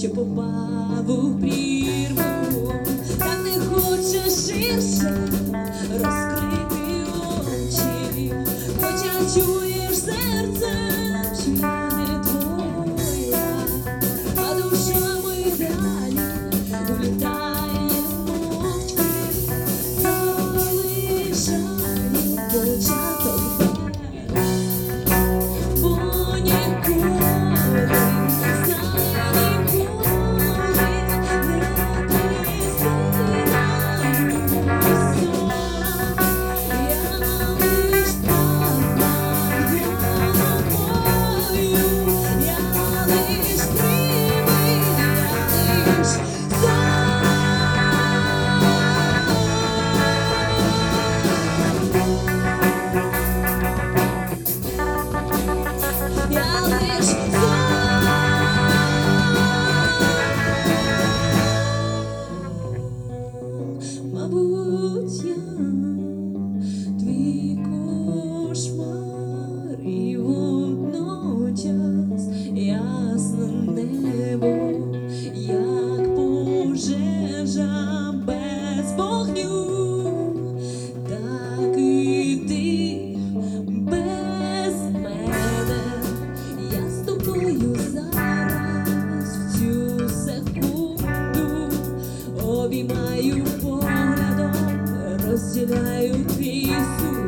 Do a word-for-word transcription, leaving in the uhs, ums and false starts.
що попав у прірву, так не хочеш ширше розкрити очі, хоча чуєш серцем, що я не твоя, а душа ми далі улітає мовчки, залишає початок. Мабуть, я твій кошмар, і водночас ясне небо, як пожежа без вогню, так і ти без мене. Я з тобою зараз в цю секунду обіймаю, розділяю твій суд.